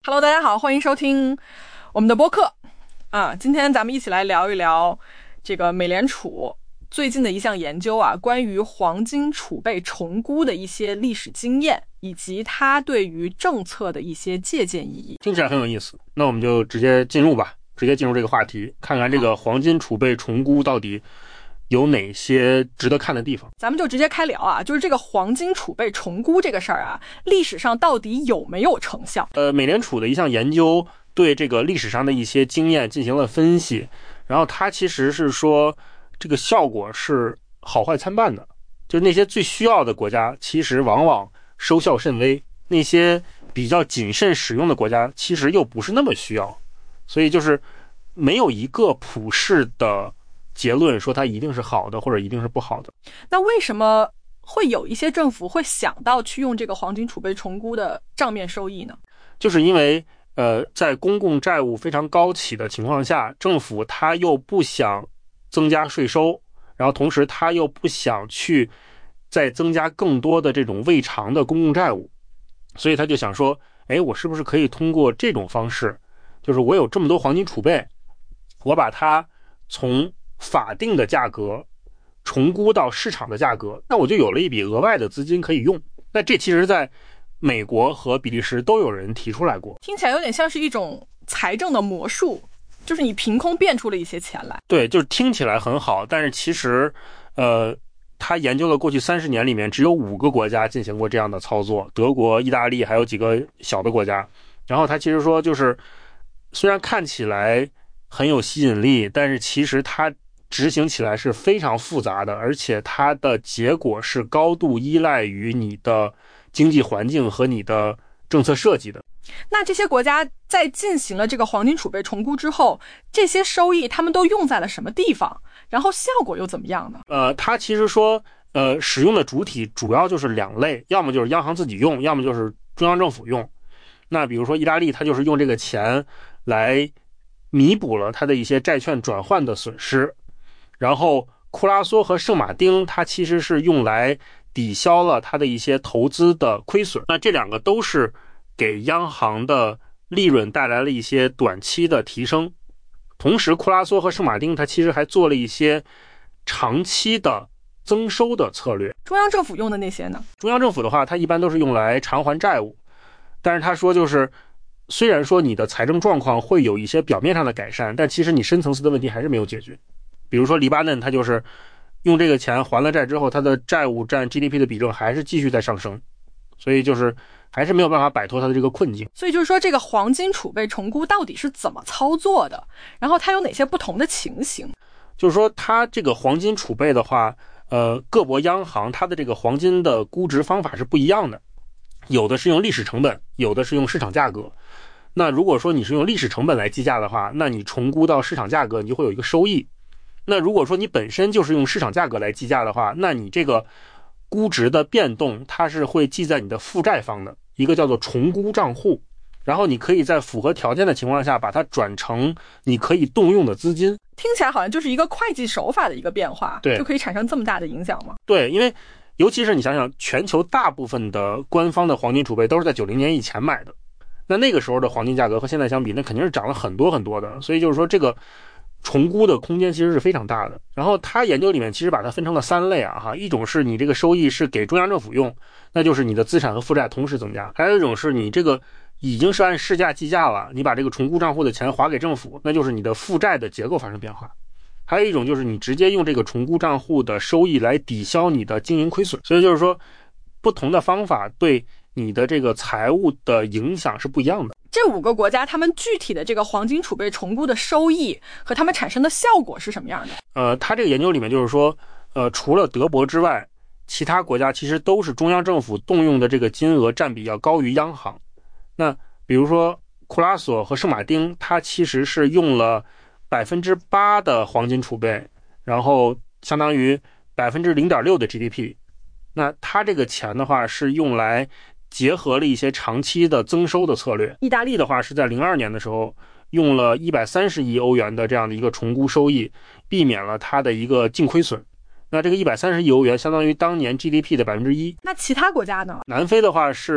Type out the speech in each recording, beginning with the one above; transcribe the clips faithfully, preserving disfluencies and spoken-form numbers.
Hello， 大家好，欢迎收听我们的播客啊。今天咱们一起来聊一聊这个美联储最近的一项研究啊，关于黄金储备重估的一些历史经验，以及它对于政策的一些借鉴意义。 听起来很有意思，那我们就直接进入吧，直接进入这个话题，看看这个黄金储备重估到底有哪些值得看的地方。 咱们就直接开聊啊，就是这个黄金储备重估这个事儿啊，历史上到底有没有成效？ 呃，美联储的一项研究对这个历史上的一些经验进行了分析，然后它其实是说这个效果是好坏参半的，就是那些最需要的国家其实往往收效甚微，那些比较谨慎使用的国家其实又不是那么需要，所以就是没有一个普世的结论说它一定是好的或者一定是不好的。 那为什么会有一些政府会想到去用这个黄金储备重估的账面收益呢？ 就是因为呃，在公共债务非常高企的情况下，政府它又不想增加税收，然后同时它又不想去再增加更多的这种未偿的公共债务，所以他就想说，哎，我是不是可以通过这种方式，就是我有这么多黄金储备，我把它从法定的价格重估到市场的价格，那我就有了一笔额外的资金可以用。那这其实在美国和比利时都有人提出来过， 听起来有点像是一种财政的魔术，就是你凭空变出了一些钱来。 对，就是听起来很好，但是其实呃，他研究了过去三十年里面只有五个国家进行过这样的操作，德国、意大利还有几个小的国家。然后他其实说，就是虽然看起来很有吸引力，但是其实它执行起来是非常复杂的，而且它的结果是高度依赖于你的经济环境和你的政策设计的。 那这些国家在进行了这个黄金储备重估之后，这些收益他们都用在了什么地方？然后效果又怎么样呢？ 呃，它其实说，呃，使用的主体主要就是两类，要么就是央行自己用，要么就是中央政府用。那比如说意大利，它就是用这个钱来弥补了它的一些债券转换的损失，然后库拉索和圣马丁它其实是用来抵消了它的一些投资的亏损。那这两个都是给央行的利润带来了一些短期的提升，同时库拉索和圣马丁它其实还做了一些长期的增收的策略。 中央政府用的那些呢？ 中央政府的话，它一般都是用来偿还债务，但是他说就是虽然说你的财政状况会有一些表面上的改善，但其实你深层次的问题还是没有解决。比如说黎巴嫩，它就是用这个钱还了债之后，它的债务占 G D P 的比重还是继续在上升，所以就是还是没有办法摆脱它的这个困境。 所以就是说，这个黄金储备重估到底是怎么操作的？然后它有哪些不同的情形？ 就是说它这个黄金储备的话，呃，各国央行它的这个黄金的估值方法是不一样的，有的是用历史成本，有的是用市场价格。那如果说你是用历史成本来计价的话，那你重估到市场价格，你就会有一个收益。那如果说你本身就是用市场价格来计价的话，那你这个估值的变动它是会记在你的负债方的一个叫做重估账户，然后你可以在符合条件的情况下把它转成你可以动用的资金。 听起来好像就是一个会计手法的一个变化， 对， 就可以产生这么大的影响吗？ 对，因为尤其是你想想，全球大部分的官方的黄金储备都是在九零年以前买的，那那个时候的黄金价格和现在相比，那肯定是涨了很多很多的，所以就是说这个重估的空间其实是非常大的。然后他研究里面其实把它分成了三类啊哈，一种是你这个收益是给中央政府用，那就是你的资产和负债同时增加；还有一种是你这个已经是按市价计价了，你把这个重估账户的钱划给政府，那就是你的负债的结构发生变化；还有一种就是你直接用这个重估账户的收益来抵消你的经营亏损。所以就是说不同的方法对你的这个财务的影响是不一样的。 这五个国家他们具体的这个黄金储备重估的收益和他们产生的效果是什么样的？ 呃，他这个研究里面就是说，呃，除了德国之外，其他国家其实都是中央政府动用的这个金额占比要高于央行。那比如说库拉索和圣马丁，它其实是用了百分之八的黄金储备，然后相当于百分之零点六的 G D P。那它这个钱的话是用来结合了一些长期的增收的策略。意大利的话是在零二年的时候用了一百三十亿欧元的这样的一个重估收益，避免了它的一个净亏损。那这个一百三十亿欧元相当于当年 G D P 的百分之一。 那其他国家呢？ 南非的话是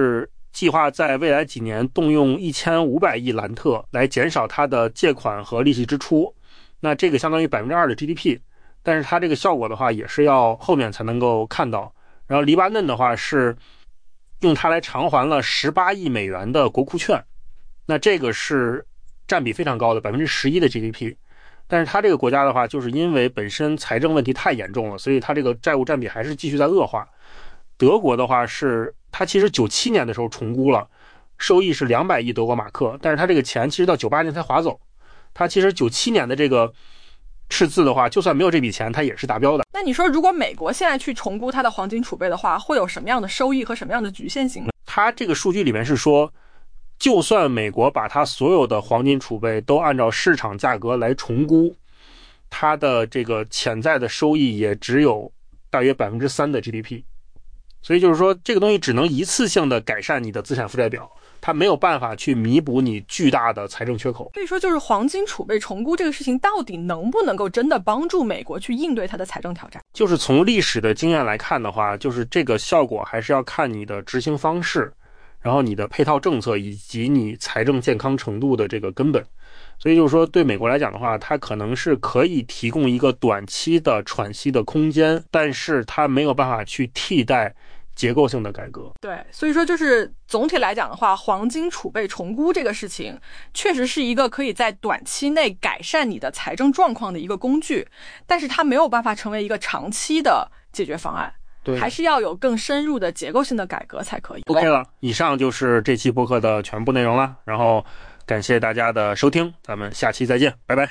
计划在未来几年动用一千五百亿兰特来减少它的借款和利息支出，那这个相当于 百分之二 的 G D P， 但是它这个效果的话也是要后面才能够看到。然后黎巴嫩的话是用它来偿还了十八亿美元的国库券，那这个是占比非常高的 百分之十一 的 G D P， 但是它这个国家的话就是因为本身财政问题太严重了，所以它这个债务占比还是继续在恶化。德国的话是它其实九七年的时候重估了，收益是两百亿德国马克，但是它这个钱其实到九八年才划走，它其实九七年的这个赤字的话，就算没有这笔钱它也是达标的。 那你说如果美国现在去重估它的黄金储备的话，会有什么样的收益和什么样的局限性呢？ 它这个数据里面是说，就算美国把它所有的黄金储备都按照市场价格来重估，它的这个潜在的收益也只有大约 百分之三 的 G D P。所以就是说这个东西只能一次性的改善你的资产负债表，它没有办法去弥补你巨大的财政缺口。 所以说就是黄金储备重估这个事情到底能不能够真的帮助美国去应对它的财政挑战？ 就是从历史的经验来看的话，就是这个效果还是要看你的执行方式，然后你的配套政策以及你财政健康程度的这个根本。所以就是说对美国来讲的话，它可能是可以提供一个短期的喘息的空间，但是它没有办法去替代结构性的改革。 对，所以说就是总体来讲的话，黄金储备重估这个事情确实是一个可以在短期内改善你的财政状况的一个工具，但是它没有办法成为一个长期的解决方案。 对， 还是要有更深入的结构性的改革才可以。 OK 了，以上就是这期播客的全部内容了，然后感谢大家的收听，咱们下期再见，拜拜。